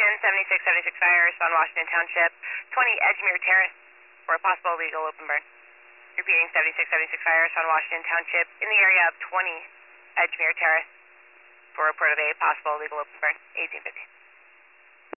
7676 fires on Washington Township, 20 Edgemere Terrace for a possible illegal open burn. Repeating, 7676 fires on Washington Township in the area of 20 Edgemere Terrace for a report of a possible illegal open burn, 1850.